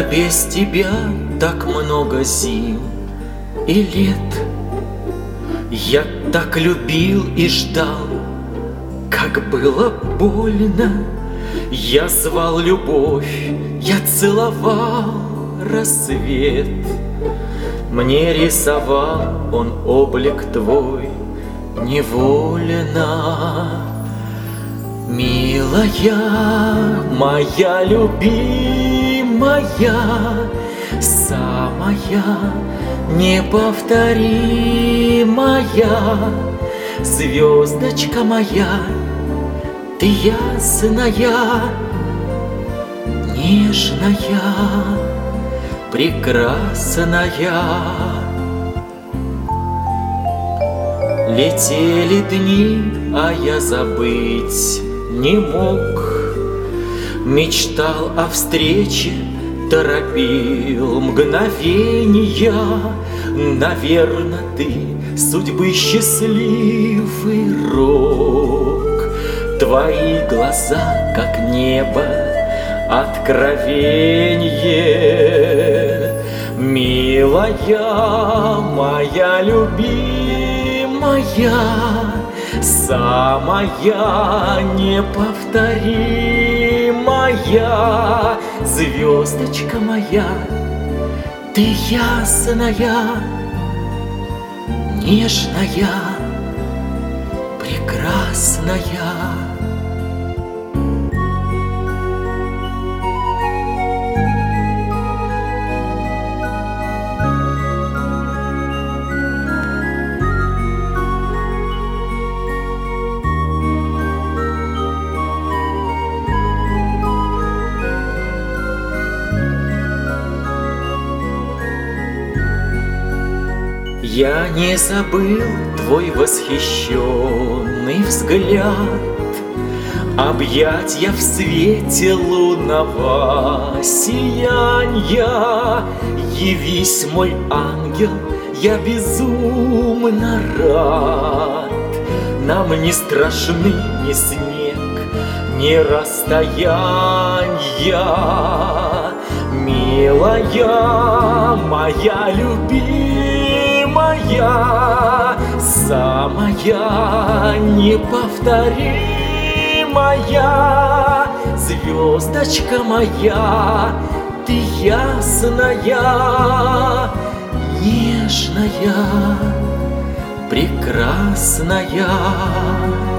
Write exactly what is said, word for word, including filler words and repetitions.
без тебя так много зим и лет. Я так любил и ждал, как было больно. Я звал любовь, я целовал рассвет. Мне рисовал он облик твой невольно. Милая, моя любимая, самая неповторимая, звездочка моя, ты ясная, нежная, прекрасная. Летели дни, а я забыть не мог. Мечтал о встрече, торопил мгновенья. Наверно, ты судьбы счастливый рок. Твои глаза, как небо, откровенье. Милая, моя любимая, самая неповторимая, звездочка моя, ты ясная, нежная, прекрасная. Я не забыл твой восхищенный взгляд, объятья в свете лунного сиянья. Явись, мой ангел, я безумно рад. Нам не страшны ни снег, ни расстоянья. Милая, моя любимая, самая неповторимая, звездочка моя, ты ясная, нежная, прекрасная.